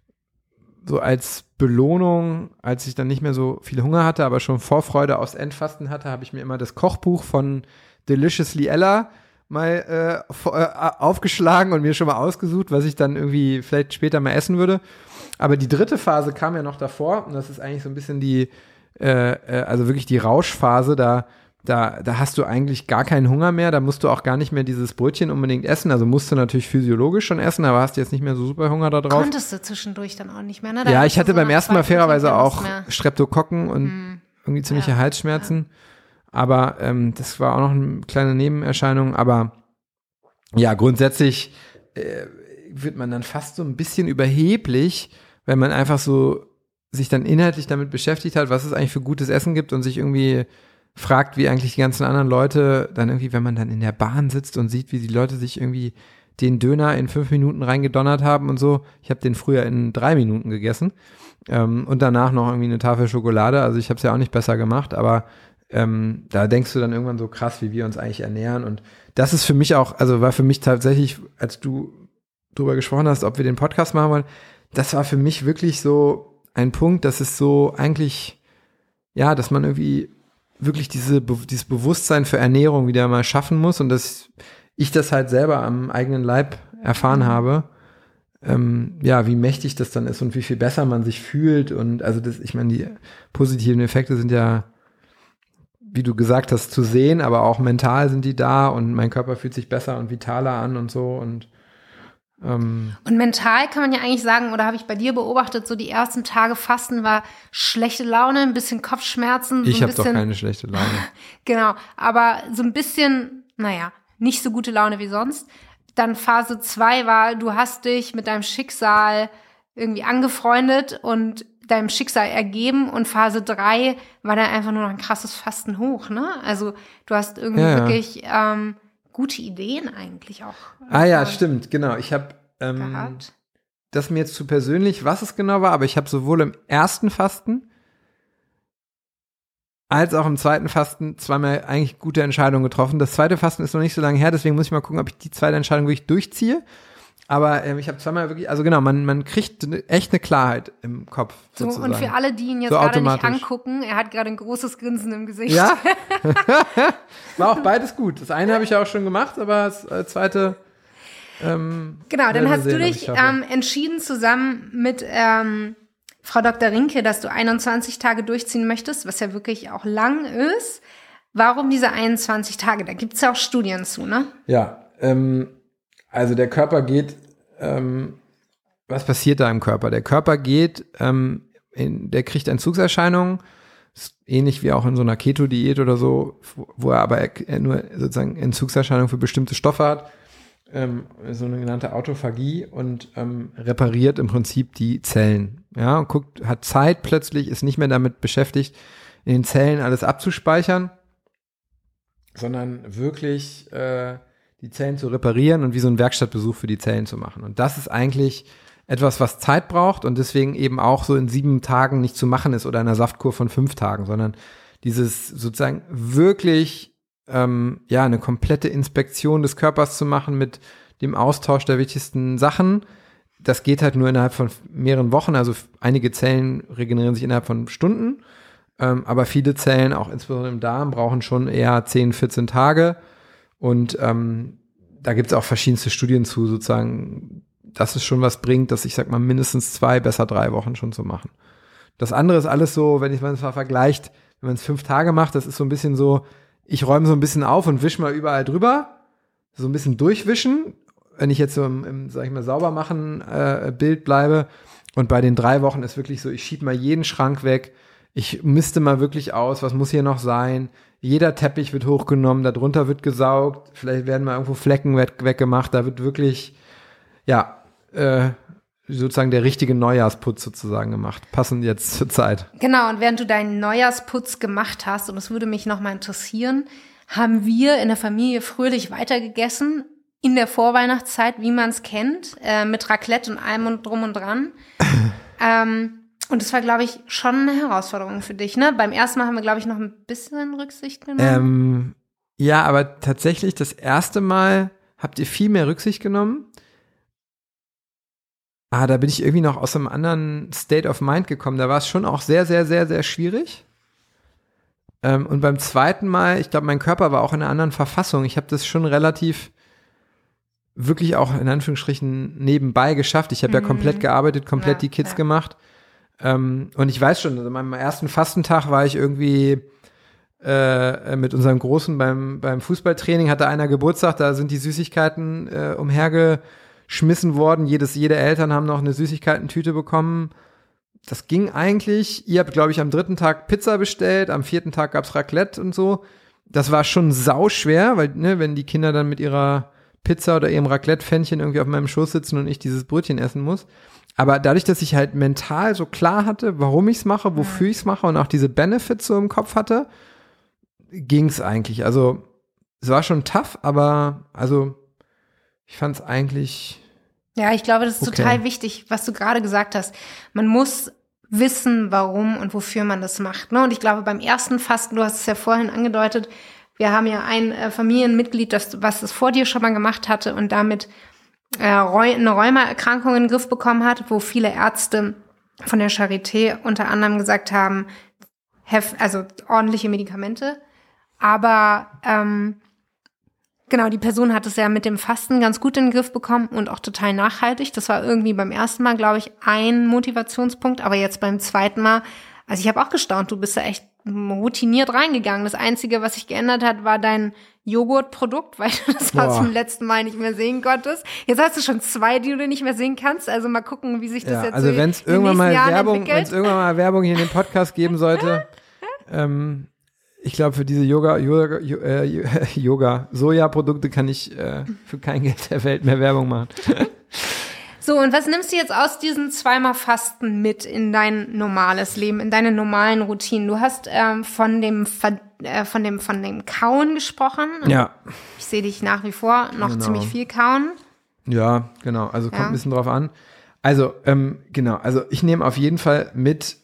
so als Belohnung, als ich dann nicht mehr so viel Hunger hatte, aber schon Vorfreude aufs Endfasten hatte, habe ich mir immer das Kochbuch von Deliciously Ella mal äh, vor- äh, aufgeschlagen und mir schon mal ausgesucht, was ich dann irgendwie vielleicht später mal essen würde. Aber die dritte Phase kam ja noch davor und das ist eigentlich so ein bisschen die, äh, äh, also wirklich die Rauschphase, da Da, da hast du eigentlich gar keinen Hunger mehr, da musst du auch gar nicht mehr dieses Brötchen unbedingt essen, also musst du natürlich physiologisch schon essen, aber hast jetzt nicht mehr so super Hunger da drauf. Konntest du zwischendurch dann auch nicht mehr, ne? Da Ja, hattest ich du hatte so beim nach ersten zwei Mal fairerweise Stunden keine Lust auch mehr. Streptokokken und Hm. irgendwie ziemliche Ja, Halsschmerzen, aber ähm, das war auch noch eine kleine Nebenerscheinung, aber ja, grundsätzlich äh, wird man dann fast so ein bisschen überheblich, wenn man einfach so sich dann inhaltlich damit beschäftigt hat, was es eigentlich für gutes Essen gibt und sich irgendwie fragt, wie eigentlich die ganzen anderen Leute dann irgendwie, wenn man dann in der Bahn sitzt und sieht, wie die Leute sich irgendwie den Döner in fünf Minuten reingedonnert haben und so. Ich habe den früher in drei Minuten gegessen ähm, und danach noch irgendwie eine Tafel Schokolade. Also ich habe es ja auch nicht besser gemacht, aber ähm, da denkst du dann irgendwann so krass, wie wir uns eigentlich ernähren. Und das ist für mich auch, also war für mich tatsächlich, als du drüber gesprochen hast, ob wir den Podcast machen wollen, das war für mich wirklich so ein Punkt, dass es so eigentlich, ja, dass man irgendwie wirklich diese, dieses Bewusstsein für Ernährung wieder mal schaffen muss und dass ich das halt selber am eigenen Leib erfahren Mhm. habe, ähm, ja, wie mächtig das dann ist und wie viel besser man sich fühlt und also das, ich meine, die positiven Effekte sind ja, wie du gesagt hast, zu sehen, aber auch mental sind die da und mein Körper fühlt sich besser und vitaler an und so und Ähm, Und mental kann man ja eigentlich sagen, oder habe ich bei dir beobachtet, so die ersten Tage Fasten war schlechte Laune, ein bisschen Kopfschmerzen. So ich ein habe doch bisschen, keine schlechte Laune. Genau, aber so ein bisschen, naja, nicht so gute Laune wie sonst. Dann Phase zwei war, du hast dich mit deinem Schicksal irgendwie angefreundet und deinem Schicksal ergeben, und Phase drei war dann einfach nur noch ein krasses Fasten hoch, ne? Also du hast irgendwie Ja, ja. wirklich ähm, gute Ideen eigentlich auch. Ah ja, äh, stimmt, genau. Ich habe ähm, gehabt. das ist mir jetzt zu persönlich, was es genau war, aber ich habe sowohl im ersten Fasten als auch im zweiten Fasten zweimal eigentlich gute Entscheidungen getroffen. Das zweite Fasten ist noch nicht so lange her, deswegen muss ich mal gucken, ob ich die zweite Entscheidung wirklich durchziehe. Aber ähm, ich habe zweimal wirklich, also genau, man, man kriegt ne, echt eine Klarheit im Kopf. So, sozusagen. und für alle, die ihn jetzt So gerade nicht automatisch. angucken, er hat gerade ein großes Grinsen im Gesicht. Ja, war auch beides gut. Das eine habe ich ja auch schon gemacht, aber das äh, zweite ähm, Genau, dann werden wir hast sehen, du ob dich ich schaffe. ähm, entschieden zusammen mit ähm, Frau Doktor Rinke, dass du einundzwanzig Tage durchziehen möchtest, was ja wirklich auch lang ist. Warum diese einundzwanzig Tage? Da gibt's ja auch Studien zu, ne? Ja, ähm, also der Körper geht, ähm, was passiert da im Körper? Der Körper geht, ähm, in, der kriegt Entzugserscheinungen, ist ähnlich wie auch in so einer Keto-Diät oder so, wo er aber er nur sozusagen Entzugserscheinungen für bestimmte Stoffe hat, ähm, so eine genannte Autophagie, und ähm, repariert im Prinzip die Zellen. Ja, und guckt, hat Zeit plötzlich, ist nicht mehr damit beschäftigt, in den Zellen alles abzuspeichern, sondern wirklich äh, die Zellen zu reparieren und wie so einen Werkstattbesuch für die Zellen zu machen. Und das ist eigentlich etwas, was Zeit braucht und deswegen eben auch so in sieben Tagen nicht zu machen ist oder in einer Saftkur von fünf Tagen, sondern dieses sozusagen wirklich ähm, ja eine komplette Inspektion des Körpers zu machen mit dem Austausch der wichtigsten Sachen. Das geht halt nur innerhalb von mehreren Wochen. Also einige Zellen regenerieren sich innerhalb von Stunden. Ähm, aber viele Zellen, auch insbesondere im Darm, brauchen schon eher zehn, vierzehn Tage. Und ähm, da gibt es auch verschiedenste Studien zu, sozusagen, dass es schon was bringt, dass ich sag mal mindestens zwei, besser drei Wochen schon zu machen. Das andere ist alles so, wenn ich man es mal vergleicht, wenn man es fünf Tage macht, das ist so ein bisschen so, ich räume so ein bisschen auf und wische mal überall drüber, so ein bisschen durchwischen, wenn ich jetzt so im, im sag ich mal, sauber machen äh, Bild bleibe. Und bei den drei Wochen ist wirklich so, ich schiebe mal jeden Schrank weg, ich misste mal wirklich aus, was muss hier noch sein. Jeder Teppich wird hochgenommen, darunter wird gesaugt, vielleicht werden mal irgendwo Flecken weg, weggemacht, da wird wirklich, ja, äh, sozusagen der richtige Neujahrsputz sozusagen gemacht, passend jetzt zur Zeit. Genau, und während du deinen Neujahrsputz gemacht hast, und das würde mich nochmal interessieren, haben wir in der Familie fröhlich weitergegessen, in der Vorweihnachtszeit, wie man es kennt, äh, mit Raclette und allem und drum und dran. ähm, Und das war, glaube ich, schon eine Herausforderung für dich, ne? Beim ersten Mal haben wir, glaube ich, noch ein bisschen Rücksicht genommen. Ähm, ja, aber tatsächlich das erste Mal habt ihr viel mehr Rücksicht genommen. Ah, da bin ich irgendwie noch aus einem anderen State of Mind gekommen. Da war es schon auch sehr, sehr, sehr, sehr schwierig. Ähm, und beim zweiten Mal, ich glaube, mein Körper war auch in einer anderen Verfassung. Ich habe das schon relativ wirklich auch in Anführungsstrichen nebenbei geschafft. Ich habe Mhm. ja komplett gearbeitet, komplett Ja, die Kids ja. gemacht. Ähm, und ich weiß schon, also an meinem ersten Fastentag war ich irgendwie äh, mit unserem Großen beim, beim Fußballtraining, hatte einer Geburtstag, da sind die Süßigkeiten äh, umhergeschmissen worden. Jedes, jede Eltern haben noch eine Süßigkeitentüte bekommen. Das ging eigentlich. Ihr habt, glaube ich, am dritten Tag Pizza bestellt, am vierten Tag gab's Raclette und so. Das war schon sauschwer, weil, ne, wenn die Kinder dann mit ihrer Pizza oder ihrem Raclette-Pfännchen irgendwie auf meinem Schoß sitzen und ich dieses Brötchen essen muss. Aber dadurch, dass ich halt mental so klar hatte, warum ich's mache, wofür ich's mache und auch diese Benefits so im Kopf hatte, ging's eigentlich. Also es war schon tough, aber also ich fand's eigentlich. Ja, ich glaube, das ist Okay. total wichtig, was du gerade gesagt hast. Man muss wissen, warum und wofür man das macht. Ne? Und ich glaube, beim ersten Fasten, du hast es ja vorhin angedeutet, wir haben ja ein äh, Familienmitglied, das, was es vor dir schon mal gemacht hatte und damit äh, Rheu- eine Rheumaerkrankung in den Griff bekommen hat, wo viele Ärzte von der Charité unter anderem gesagt haben, hef, also ordentliche Medikamente. Aber ähm, genau, die Person hat es ja mit dem Fasten ganz gut in den Griff bekommen und auch total nachhaltig. Das war irgendwie beim ersten Mal, glaube ich, ein Motivationspunkt. Aber jetzt beim zweiten Mal, also ich habe auch gestaunt, du bist ja echt routiniert reingegangen. Das Einzige, was sich geändert hat, war dein Joghurtprodukt, weil du das Boah. zum letzten Mal nicht mehr sehen konntest. Jetzt hast du schon zwei, die du nicht mehr sehen kannst. Also mal gucken, wie sich das Ja, jetzt also so wenn es in den irgendwann mal nächsten Jahren Werbung, wenn entwickelt. es irgendwann mal Werbung hier in dem Podcast geben sollte, ähm, ich glaube, für diese Yoga, Yoga, äh, Yoga, Soja-Produkte kann ich äh, für kein Geld der Welt mehr Werbung machen. So, und was nimmst du jetzt aus diesen zweimal Fasten mit in dein normales Leben, in deine normalen Routinen? Du hast ähm, von dem Ver äh, von dem von dem Kauen gesprochen. Ja. Ich sehe dich nach wie vor noch Genau. ziemlich viel kauen. Ja, genau. Also kommt Ja. ein bisschen drauf an. Also, ähm, genau. Also ich nehme auf jeden Fall mit,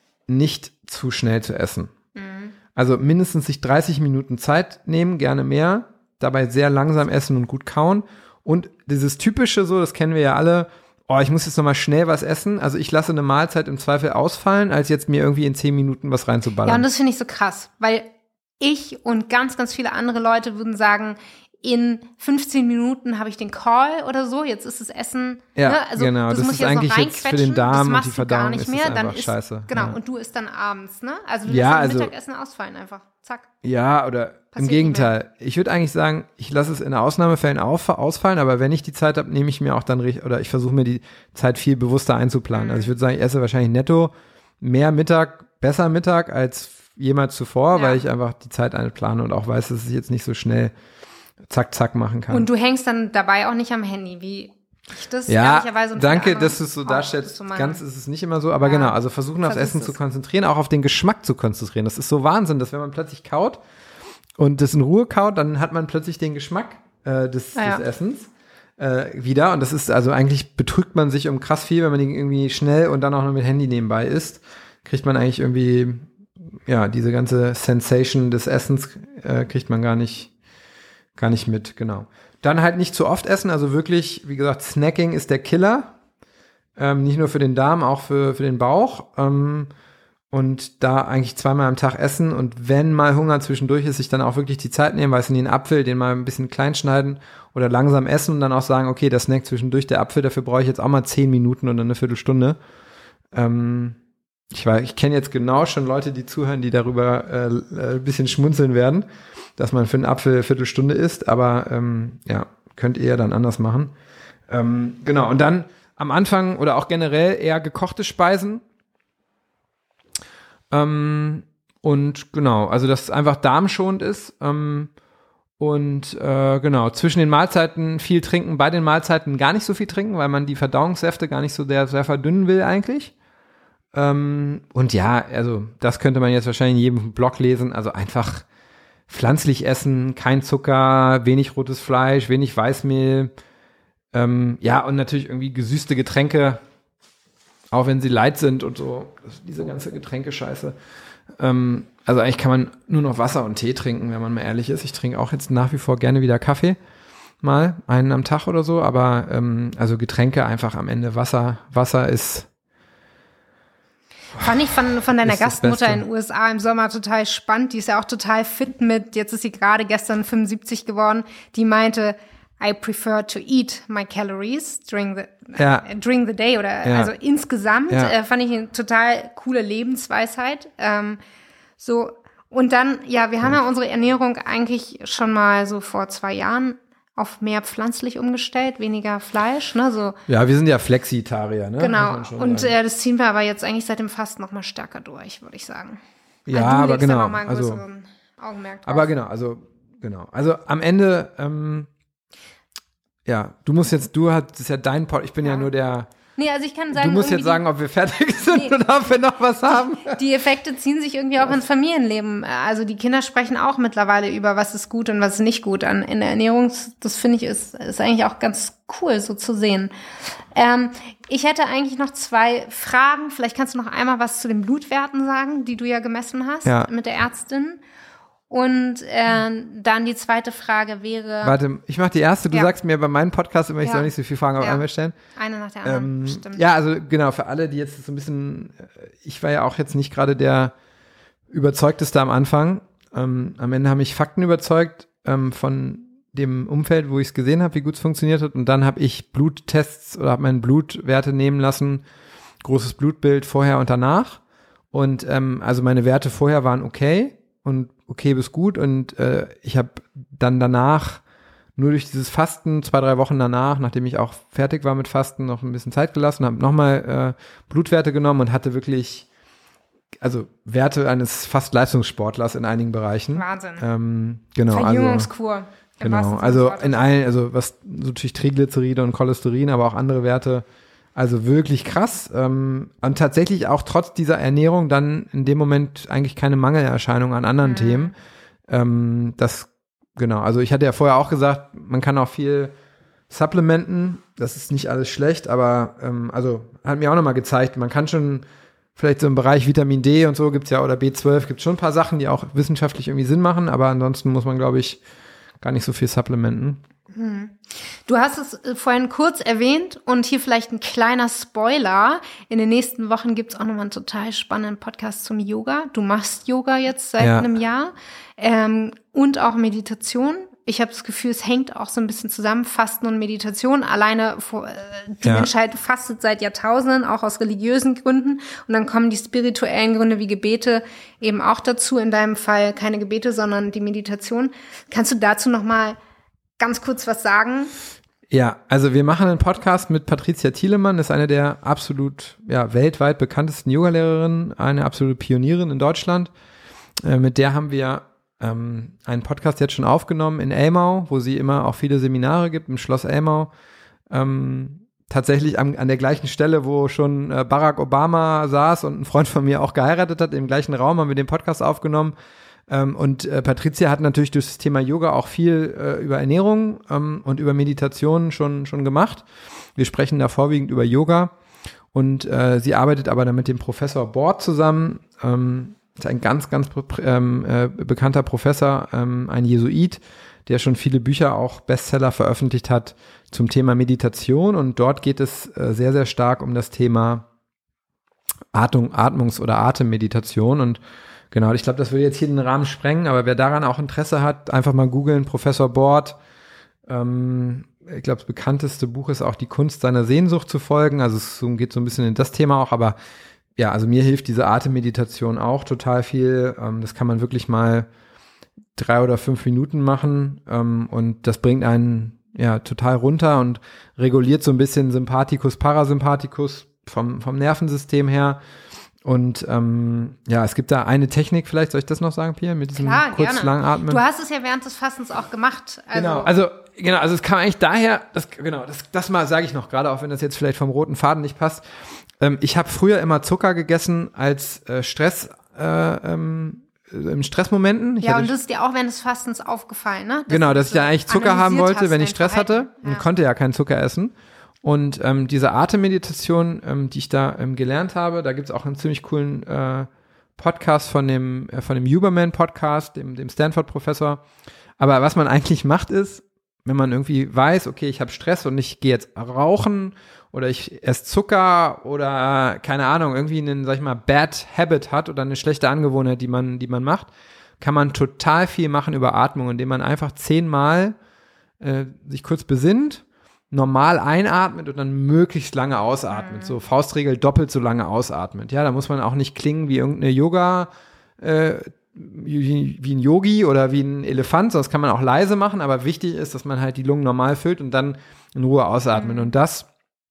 nicht zu schnell zu essen. Mhm. Also mindestens sich dreißig Minuten Zeit nehmen, gerne mehr. Dabei sehr langsam essen und gut kauen. Und dieses typische so, das kennen wir ja alle, oh, ich muss jetzt nochmal schnell was essen. Also ich lasse eine Mahlzeit im Zweifel ausfallen, als jetzt mir irgendwie in zehn Minuten was reinzuballern. Ja, und das finde ich so krass, weil ich und ganz, ganz viele andere Leute würden sagen, in fünfzehn Minuten habe ich den Call oder so, jetzt ist das Essen, Ja, ne? Also genau, das, das muss ist ich jetzt eigentlich noch jetzt für reinquetschen, den Darm das und machst die du gar Verdauung nicht ist es mehr, dann einfach ist, scheiße, genau, ja. und du isst dann abends, ne? Also du Ja, lässt am also- Mittagessen ausfallen einfach, zack. Ja, oder Passiert im nicht Gegenteil. Ich würde eigentlich sagen, ich lasse es in Ausnahmefällen auf, ausfallen, aber wenn ich die Zeit habe, nehme ich mir auch dann richtig, oder ich versuche mir die Zeit viel bewusster einzuplanen. Mhm. Also ich würde sagen, ich esse wahrscheinlich netto mehr Mittag, besser Mittag als jemals zuvor, Ja. weil ich einfach die Zeit einplane und auch weiß, dass ich jetzt nicht so schnell zack, zack machen kann. Und du hängst dann dabei auch nicht am Handy, wie ich das ja, ehrlicherweise und viele danke, andere dass du es so auch darstellst. so machen. Ganz ist es nicht immer so, aber Ja. genau, also versuchen aufs Versuchst Essen es. zu konzentrieren, auch auf den Geschmack zu konzentrieren. Das ist so Wahnsinn, dass wenn man plötzlich kaut und das in Ruhe kaut, dann hat man plötzlich den Geschmack äh, des, Ah, ja. des Essens äh, wieder. Und das ist, also eigentlich betrügt man sich um krass viel, wenn man den irgendwie schnell und dann auch noch mit Handy nebenbei isst, kriegt man eigentlich irgendwie, ja, diese ganze Sensation des Essens äh, kriegt man gar nicht, gar nicht mit, genau. Dann halt nicht zu oft essen, also wirklich, wie gesagt, Snacking ist der Killer. Ähm, nicht nur für den Darm, auch für, für den Bauch. Ähm, und da eigentlich zweimal am Tag essen und wenn mal Hunger zwischendurch ist, sich dann auch wirklich die Zeit nehmen, weiß nicht, einen Apfel, den mal ein bisschen klein schneiden oder langsam essen und dann auch sagen, okay, der Snack zwischendurch, der Apfel, dafür brauche ich jetzt auch mal zehn Minuten oder eine Viertelstunde. Ähm, ich weiß, ich kenne jetzt genau schon Leute, die zuhören, die darüber äh, ein bisschen schmunzeln werden, dass man für einen Apfel eine Viertelstunde isst, aber ähm, ja, könnt ihr ja dann anders machen. Ähm, genau, und dann am Anfang oder auch generell eher gekochte Speisen. Ähm, und genau, also dass es einfach darmschonend ist. Ähm, und äh, genau, zwischen den Mahlzeiten viel trinken, bei den Mahlzeiten gar nicht so viel trinken, weil man die Verdauungssäfte gar nicht so sehr, sehr verdünnen will eigentlich. Ähm, und ja, also das könnte man jetzt wahrscheinlich in jedem Blog lesen, also einfach pflanzlich essen, kein Zucker, wenig rotes Fleisch, wenig Weißmehl, ähm, ja, und natürlich irgendwie gesüßte Getränke, auch wenn sie light sind und so, diese ganze Getränkescheiße. Ähm, also eigentlich kann man nur noch Wasser und Tee trinken, wenn man mal ehrlich ist. Ich trinke auch jetzt nach wie vor gerne wieder Kaffee, mal einen am Tag oder so, aber ähm, also Getränke einfach am Ende Wasser. Wasser ist Fand ich von, von deiner Ist das Gastmutter Beste. in den U S A im Sommer total spannend. Die ist ja auch total fit mit, jetzt ist sie gerade gestern fünfundsiebzig geworden. Die meinte, I prefer to eat my calories during the, Ja. äh, during the day oder Ja. also insgesamt Ja. äh, fand ich eine total coole Lebensweisheit. Ähm, so, und dann, ja, wir haben ja unsere Ernährung eigentlich schon mal so vor zwei Jahren auf mehr pflanzlich umgestellt, weniger Fleisch, ne, so. Ja, wir sind ja Flexitarier, ne? Genau, Muss man schon und sagen. äh, das ziehen wir aber jetzt eigentlich seit dem Fasten noch mal stärker durch, würde ich sagen. ja, Also du aber legst da genau. noch mal einen Also, größeren Augenmerk drauf. aber genau, also genau. Also am Ende, ähm, ja, du musst jetzt, du hast, das ist ja dein Pod, ich bin ja, Ja. nur der, Nee, also ich kann sagen, du musst jetzt irgendwie sagen, ob wir fertig sind Nee. oder ob wir noch was haben. die, die Effekte ziehen sich irgendwie auch ins Familienleben. Also die Kinder sprechen auch mittlerweile über, was ist gut und was ist nicht gut an in der Ernährung. Das finde ich ist, ist eigentlich auch ganz cool, so zu sehen. Ähm, ich hätte eigentlich noch zwei Fragen. Vielleicht kannst du noch einmal was zu den Blutwerten sagen, die du ja gemessen hast Ja. mit der Ärztin. Und äh, dann die zweite Frage wäre Warte, ich mache die erste. Du Ja. sagst mir bei meinem Podcast immer, ich Ja. soll nicht so viele Fragen auf Ja. einmal stellen. eine nach der anderen. Ähm, Stimmt. ja, also genau, für alle, die jetzt so ein bisschen, äh, ich war ja auch jetzt nicht gerade der Überzeugteste am Anfang. Ähm, am Ende haben mich Fakten überzeugt ähm, von dem Umfeld, wo ich es gesehen habe, wie gut es funktioniert hat. Und dann habe ich Bluttests oder habe meine Blutwerte nehmen lassen, großes Blutbild vorher und danach. Und ähm, also meine Werte vorher waren okay und okay bis gut. Und äh, ich habe dann danach nur durch dieses Fasten, zwei, drei Wochen danach, nachdem ich auch fertig war mit Fasten, noch ein bisschen Zeit gelassen, habe nochmal äh, Blutwerte genommen und hatte wirklich, also Werte eines fast Leistungssportlers in einigen Bereichen. Wahnsinn. Ähm, genau. Verjüngungskur. Also, genau, also in allen, also was natürlich Triglyceride und Cholesterin, aber auch andere Werte, also wirklich krass. Ähm, und tatsächlich auch trotz dieser Ernährung dann in dem Moment eigentlich keine Mangelerscheinung an anderen mhm. Themen. Ähm, das Genau, also ich hatte ja vorher auch gesagt, man kann auch viel supplementen, das ist nicht alles schlecht, aber ähm, also hat mir auch nochmal gezeigt, man kann schon vielleicht so im Bereich Vitamin D und so gibt's ja, oder B zwölf, gibt's schon ein paar Sachen, die auch wissenschaftlich irgendwie Sinn machen, aber ansonsten muss man, glaube ich, gar nicht so viel supplementen. Hm. Du hast es vorhin kurz erwähnt und hier vielleicht ein kleiner Spoiler. In den nächsten Wochen gibt's auch nochmal einen total spannenden Podcast zum Yoga. Du machst Yoga jetzt seit ja. einem Jahr ähm, und auch Meditation. Ich habe das Gefühl, es hängt auch so ein bisschen zusammen, Fasten und Meditation. Alleine vor, äh, die ja. Menschheit fastet seit Jahrtausenden, auch aus religiösen Gründen. Und dann kommen die spirituellen Gründe wie Gebete eben auch dazu. In deinem Fall keine Gebete, sondern die Meditation. Kannst du dazu nochmal ganz kurz was sagen? Ja, also wir machen einen Podcast mit Patricia Thielemann, das ist eine der absolut ja, weltweit bekanntesten Yogalehrerinnen, eine absolute Pionierin in Deutschland. Äh, mit der haben wir ähm, einen Podcast jetzt schon aufgenommen in Elmau, wo sie immer auch viele Seminare gibt, im Schloss Elmau. Ähm, tatsächlich an, an der gleichen Stelle, wo schon äh, Barack Obama saß und ein Freund von mir auch geheiratet hat, im gleichen Raum haben wir den Podcast aufgenommen. Ähm, und äh, Patricia hat natürlich durch das Thema Yoga auch viel äh, über Ernährung ähm, und über Meditation schon schon gemacht. Wir sprechen da vorwiegend über Yoga und äh, sie arbeitet aber dann mit dem Professor Bort zusammen. Ähm, ist ein ganz, ganz ähm, äh, bekannter Professor, ähm, ein Jesuit, der schon viele Bücher, auch Bestseller veröffentlicht hat zum Thema Meditation. Und dort geht es äh, sehr, sehr stark um das Thema Atmung, Atmungs- oder Atemmeditation. Und genau, ich glaube, das würde jetzt hier den Rahmen sprengen, aber wer daran auch Interesse hat, einfach mal googeln, Professor Bort. Ähm, ich glaube, das bekannteste Buch ist auch Die Kunst seiner Sehnsucht zu folgen. Also es geht so ein bisschen in das Thema auch, aber ja, also mir hilft diese Atemmeditation auch total viel. Ähm, das kann man wirklich mal drei oder fünf Minuten machen ähm, und das bringt einen ja total runter und reguliert so ein bisschen Sympathikus, Parasympathikus vom, vom Nervensystem her. Und ähm, ja, es gibt da eine Technik, vielleicht soll ich das noch sagen, Pia, mit diesem Klar, kurz gerne. lang atmen. Du hast es ja während des Fastens auch gemacht. Also Genau, also genau, also es kam eigentlich daher, das, genau, das, das mal sage ich noch, gerade auch wenn das jetzt vielleicht vom roten Faden nicht passt. Ähm, ich habe früher immer Zucker gegessen als äh, Stress, äh, ähm, in Stressmomenten. Ich ja, hatte, und das ist dir auch während des Fastens aufgefallen, ne? Dass genau, dass ich dann eigentlich Zucker haben wollte, wenn ich Stress Verhalten. hatte. Ja. Und konnte ja keinen Zucker essen. Und ähm, diese Atemmeditation, ähm, die ich da ähm, gelernt habe, da gibt's auch einen ziemlich coolen äh, Podcast von dem äh, von dem Huberman-Podcast, dem, dem Stanford-Professor. Aber was man eigentlich macht ist, wenn man irgendwie weiß, okay, ich habe Stress und ich gehe jetzt rauchen oder ich esse Zucker oder keine Ahnung, irgendwie einen, sag ich mal, Bad Habit hat oder eine schlechte Angewohnheit, die man, die man macht, kann man total viel machen über Atmung, indem man einfach zehnmal äh, sich kurz besinnt, normal einatmet und dann möglichst lange ausatmet. Mhm. So Faustregel doppelt so lange ausatmet. Ja, da muss man auch nicht klingen wie irgendeine Yoga, äh, wie, wie ein Yogi oder wie ein Elefant, sonst kann man auch leise machen, aber wichtig ist, dass man halt die Lungen normal füllt und dann in Ruhe ausatmet. Mhm. Und das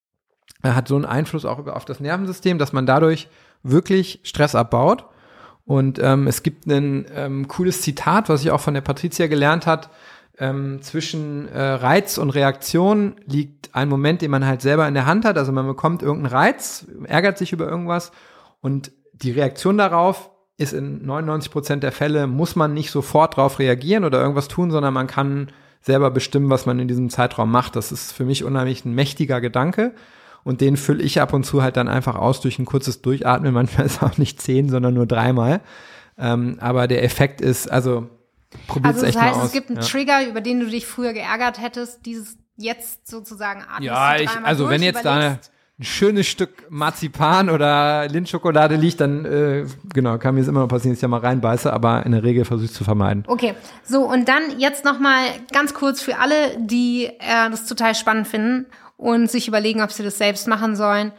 äh, hat so einen Einfluss auch auf das Nervensystem, dass man dadurch wirklich Stress abbaut. Und ähm, es gibt ein ähm, cooles Zitat, was ich auch von der Patricia gelernt hat. Ähm, zwischen äh, Reiz und Reaktion liegt ein Moment, den man halt selber in der Hand hat. Also man bekommt irgendeinen Reiz, ärgert sich über irgendwas und die Reaktion darauf ist in neunundneunzig Prozent der Fälle, muss man nicht sofort drauf reagieren oder irgendwas tun, sondern man kann selber bestimmen, was man in diesem Zeitraum macht. Das ist für mich unheimlich ein mächtiger Gedanke und den fülle ich ab und zu halt dann einfach aus durch ein kurzes Durchatmen. Manchmal ist es auch nicht zehn, sondern nur dreimal. Ähm, aber der Effekt ist, also probiert's also das echt heißt, mal aus. Es gibt einen ja. Trigger, über den du dich früher geärgert hättest, dieses jetzt sozusagen atmest Ja, du ich, dreimal also durch, wenn jetzt da überlegst. ein schönes Stück Marzipan oder Lindschokolade liegt, dann äh, genau, kann mir es immer noch passieren, dass ich da mal reinbeiße, aber in der Regel versuche ich es zu vermeiden. Okay, so und dann jetzt nochmal ganz kurz für alle, die äh, das total spannend finden und sich überlegen, ob sie das selbst machen sollen.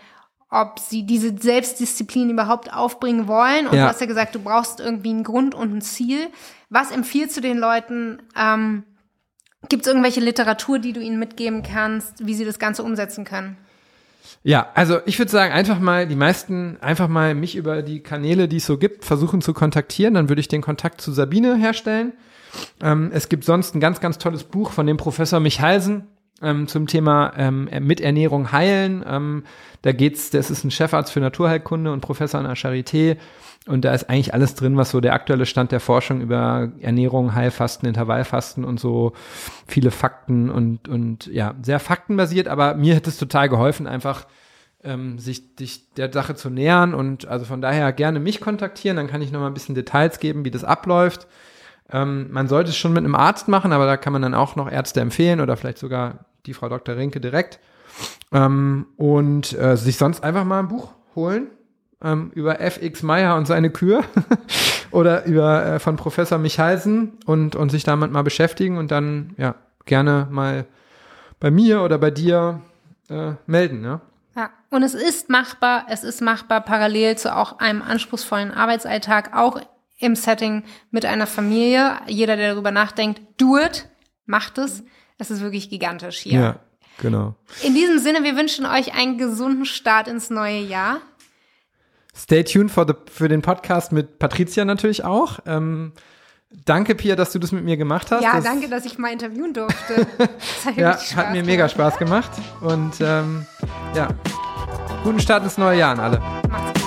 ob sie diese Selbstdisziplin überhaupt aufbringen wollen. Und ja. du hast ja gesagt, du brauchst irgendwie einen Grund und ein Ziel. Was empfiehlst du den Leuten? Ähm, Gibt es irgendwelche Literatur, die du ihnen mitgeben kannst, wie sie das Ganze umsetzen können? Ja, also ich würde sagen, einfach mal die meisten, einfach mal mich über die Kanäle, die es so gibt, versuchen zu kontaktieren. Dann würde ich den Kontakt zu Sabine herstellen. Ähm, es gibt sonst ein ganz, ganz tolles Buch von dem Professor Michalsen ähm, zum Thema ähm, mit Ernährung heilen. Ähm, da geht's, das ist ein Chefarzt für Naturheilkunde und Professor an der Charité. Und da ist eigentlich alles drin, was so der aktuelle Stand der Forschung über Ernährung, Heilfasten, Intervallfasten und so viele Fakten und, und ja, sehr faktenbasiert. Aber mir hätte es total geholfen, einfach ähm, sich, sich der Sache zu nähern. Und also von daher gerne mich kontaktieren. Dann kann ich noch mal ein bisschen Details geben, wie das abläuft. Ähm, man sollte es schon mit einem Arzt machen, aber da kann man dann auch noch Ärzte empfehlen oder vielleicht sogar die Frau Doktor Rinke direkt. Ähm, und äh, sich sonst einfach mal ein Buch holen. Ähm, über F X Meyer und seine Kür oder über äh, von Professor Michalsen und, und sich damit mal beschäftigen und dann ja gerne mal bei mir oder bei dir äh, melden. Ja? Ja, und es ist machbar, es ist machbar parallel zu auch einem anspruchsvollen Arbeitsalltag, auch im Setting mit einer Familie. Jeder, der darüber nachdenkt, do it, macht es. Es ist wirklich gigantisch hier. Ja, genau. In diesem Sinne, wir wünschen euch einen gesunden Start ins neue Jahr. Stay tuned for the, für den Podcast mit Patricia natürlich auch. Ähm, danke, Pia, dass du das mit mir gemacht hast. Ja, das, danke, dass ich mal interviewen durfte. Das hat, ja, Spaß hat mir gemacht. mega Spaß gemacht. Und ähm, ja, guten Start ins neue Jahr an alle. Macht's gut.